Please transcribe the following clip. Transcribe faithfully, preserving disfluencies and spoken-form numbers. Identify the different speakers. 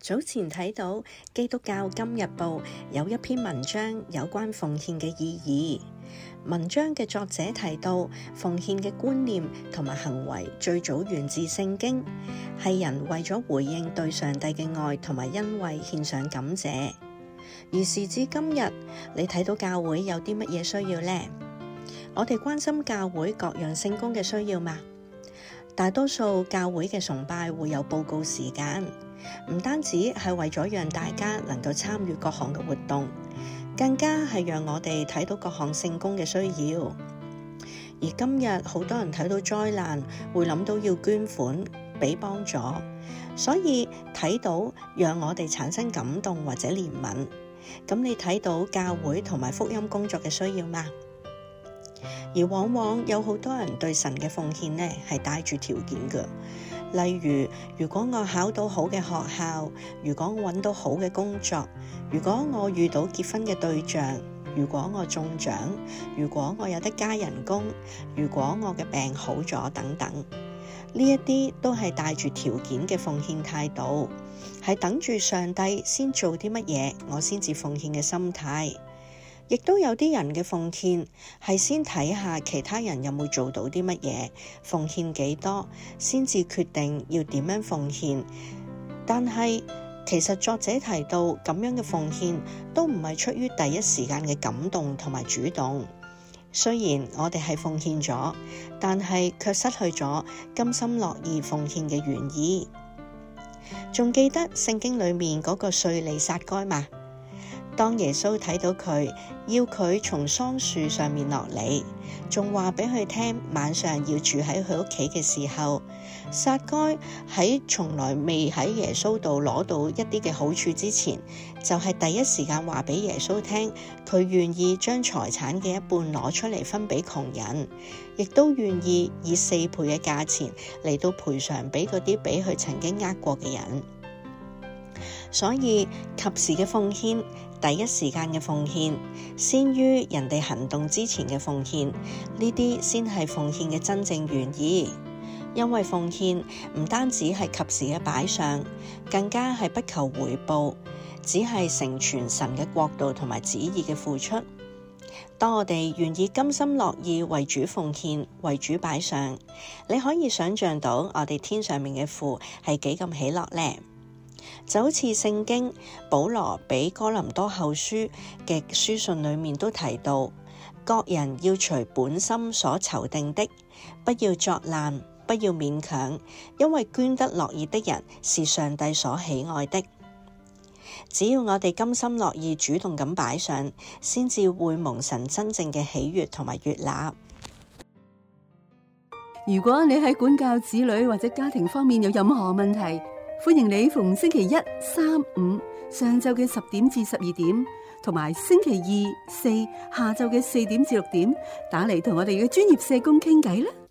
Speaker 1: 早前睇到基督教今日報有一篇文章有關奉獻嘅意義。文章嘅作者提到，奉獻嘅觀念同埋行為最早源自聖經，係人為咗回應對上帝嘅愛同埋恩惠獻上感謝。而時至今日，你睇到教會有啲乜嘢需要呢？我哋關心教會各樣聖工嘅需要嗎？大多數教會嘅崇拜會有報告時間，唔單止係為咗讓大家能夠參與各項嘅活動，更加係讓我哋睇到各項聖工嘅需要。而今日好多人睇到災難，會諗到要捐款俾幫助，所以睇到讓我哋產生感動或者憐憫。咁你睇到教會同埋福音工作嘅需要嗎？而往往有好多人對神嘅奉獻呢係帶住條件嘅，例如如果我考到好嘅學校，如果我揾到好嘅工作，如果我遇到結婚嘅對象，如果我中獎，如果我有得加人工，如果我嘅病好咗等等，呢一啲都係帶住條件嘅奉獻態度，係等住上帝先做啲乜嘢，我先至奉獻嘅心態。亦都有啲人嘅奉獻係先睇下其他人有冇做到啲乜嘢，奉獻幾多，先至決定要點樣奉獻。但係其實作者提到咁樣嘅奉獻都唔係出於第一時間嘅感動同埋主動。雖然我哋係奉獻咗，但係卻失去咗甘心樂意奉獻嘅原意。仲記得聖經裏面嗰個稅吏撒該嗎？當耶穌睇到佢，要佢從桑樹上面落嚟，仲話俾佢聽晚上要住喺佢屋企嘅時候，撒該喺從來未喺耶穌度攞到一啲嘅好處之前，就係第一時間話俾耶穌聽，佢願意將財產嘅一半攞出嚟分俾窮人，亦都願意以四倍嘅價錢嚟到賠償俾嗰啲俾佢曾經呃過嘅人。所以及時嘅奉獻，第一時間嘅奉獻，先於人哋行動之前嘅奉獻，呢啲先係奉獻嘅真正原意。因為奉獻唔單止係及時嘅擺上，更加係不求回報，只係成全神嘅國度同埋旨意嘅付出。當我哋願意甘心樂意為主奉獻，為主擺上，你可以想象到我哋天上面嘅父係幾咁喜樂呢？就好似聖經保羅俾哥林多後書嘅書信裏面都提到，各人要隨本心所籌定的，不要作難，不要勉強，因為捐得樂意的人是上帝所喜愛的。只要我哋甘心樂意主動咁擺上，先至會蒙神真正嘅喜悅同埋悅納。
Speaker 2: 如果你喺管教子女或者家庭方面有任何問題，歡迎你逢星期一、三、五上晝嘅十點至十二點，同埋星期二、四下晝嘅四點至六點打嚟同我哋嘅專業社工傾偈啦。